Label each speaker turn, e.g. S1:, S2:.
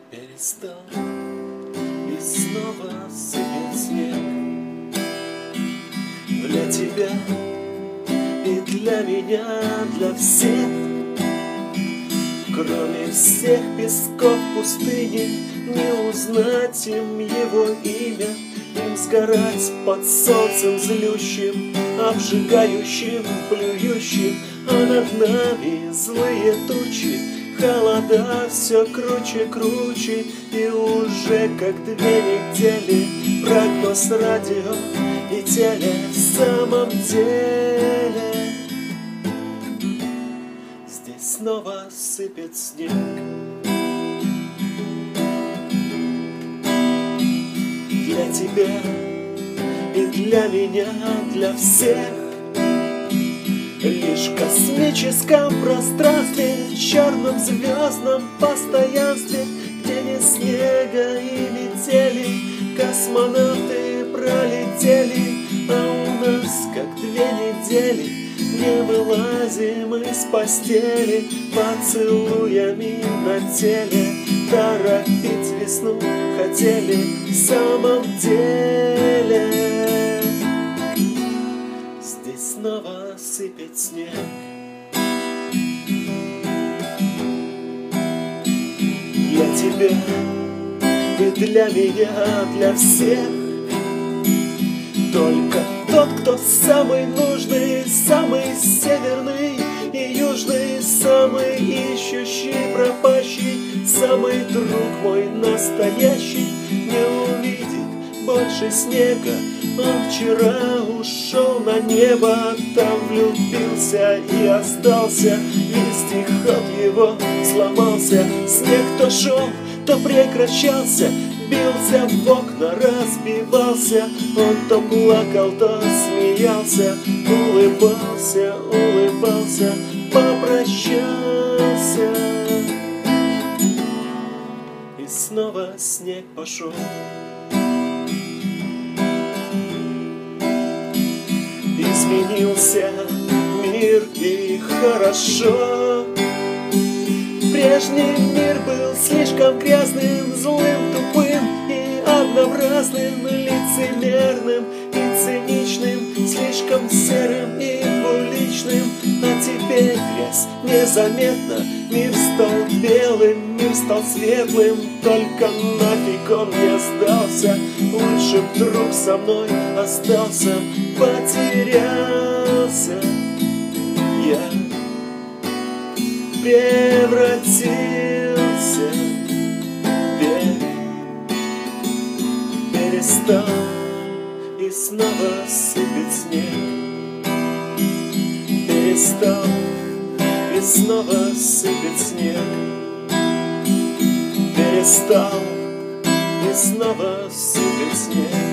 S1: Перестал, и снова сыпет снег. Для тебя и для меня, для всех. Кроме всех песков пустыни, не узнать им его имя. Им сгорать под солнцем злющим, обжигающим, плюющим. А над нами злые тучи, холода все круче, круче. И уже как 2 недели прогноз радио и теле. В самом деле здесь снова сыпет снег. Для тебя и для меня, для всех. Лишь в космическом пространстве, в черном звездном постоянстве, где ни снега и метели, космонавты пролетели. А у нас как 2 недели не вылазим из постели, поцелуями на теле торопить весну хотели. В самом деле здесь снова сыпет снег. Для тебя и для меня, для всех. Только тот, кто самый нужный, самый северный и южный, самый ищущий, пропащий, самый друг мой настоящий, не увидит больше снега. Он вчера ушел на небо, там влюбился и остался. Вездеход его сломался. Снег то шел, то прекращался, бился в окна, разбивался. Он то плакал, то смеялся, улыбался, улыбался, попрощался. И снова снег пошел. Изменился мир, и хорошо. Прежний мир был слишком грязным, злым, тупым и однообразным, лицемерным и циничным, слишком серым и двуличным. А теперь грязь незаметна, мир стал белым, мир стал светлым. Только нафиг он не сдался, лучше б друг со мной остался. Потерялся я, превратился в век. Перестал, и снова сыпет снег. Перестал, и снова сыпет снег. Перестал, и снова сыпет снег.